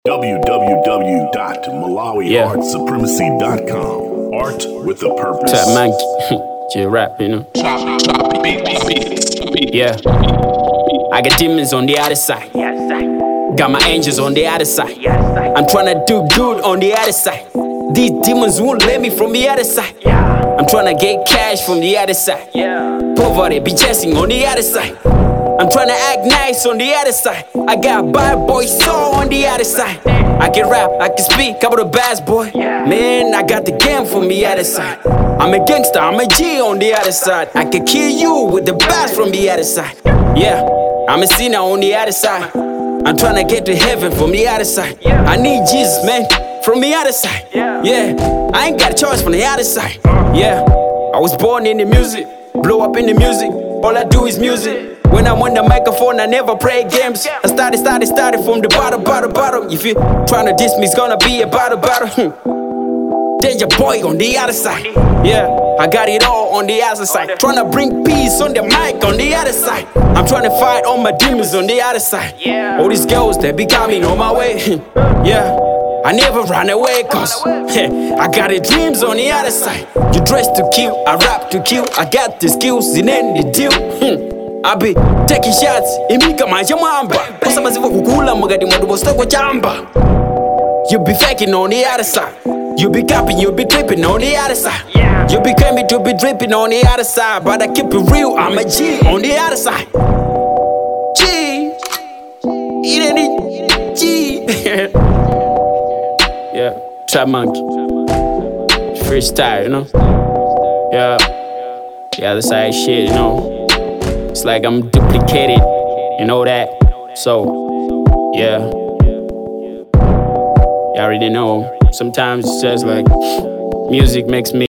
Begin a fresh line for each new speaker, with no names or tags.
www.malawiartsupremacy.com. Art with a purpose.
Tap monkey. Just rap, you know. Yeah. I got demons on the other side. Got my angels on the other side. I'm trying to do good on the other side. These demons won't let me from the other side. I'm trying to get cash from the other side. Poverty be chasing on the other side. I'm trying to act nice on the other side. I got bad boy soul on the other side. I can rap, I can speak, I'm the best boy. Man, I got the game from the other side. I'm a gangster, I'm a G on the other side. I can kill you with the bass from the other side. Yeah, I'm a sinner on the other side. I'm trying to get to heaven from the other side. I need Jesus, man, from the other side. Yeah, I ain't got a choice from the other side. Yeah, I was born in the music, blow up in the music. All I do is music. When I'm on the microphone, I never play games. I started from the bottom. If you tryna diss me, it's gonna be a battle. Danger boy on the other side. Yeah, I got it all on the other side. Tryna bring peace on the mic on the other side. I'm tryna fight all my demons on the other side. All these girls, they be coming on my way. Yeah, I never run away, cause I got the dreams on the other side. You dress to kill, I rap to kill. I got the skills in any deal. I be taking shots, imika manja mamba. Kosa maziva kukula magadi mwadubo stoko chamba. You be faking on the other side. You be capping, you be tripping on the other side. You be claiming to be dripping on the other side. But I keep it real, I'm a G on the other side. G, it ain't G. Yeah, trap monkey. Freestyle, you know. Yeah, the other side shit, you know. It's like I'm duplicated, you know that. So, yeah. You already know. Sometimes it's just like music makes me